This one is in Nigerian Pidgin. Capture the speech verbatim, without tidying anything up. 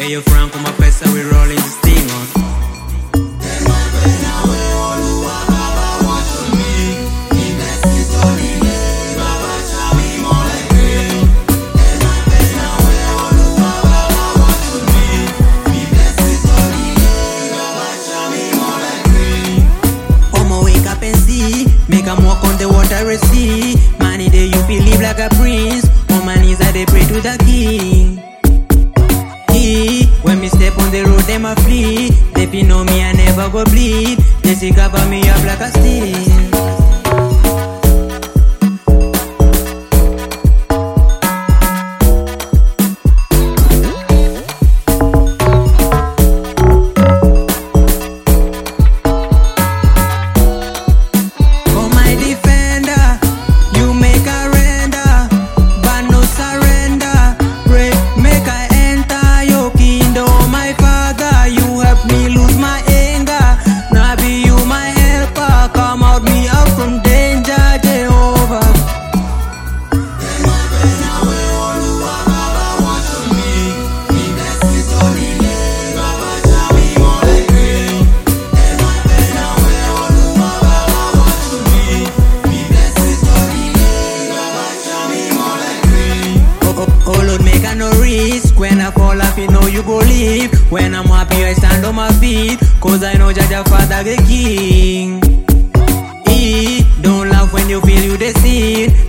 you frank with my pesa, we rolling this thing on. Make them walk on the water and see. Money day you feel live like a prince. On my knees I they pray to the king. He, when me step on the road them a flee. They be know me I never go bleed. They see cover me up like a steel. When I fall off, you know you go leave. When I'm happy, I stand on my feet. Cause I know Jaja Father the King. E, don't laugh when you feel you the seed.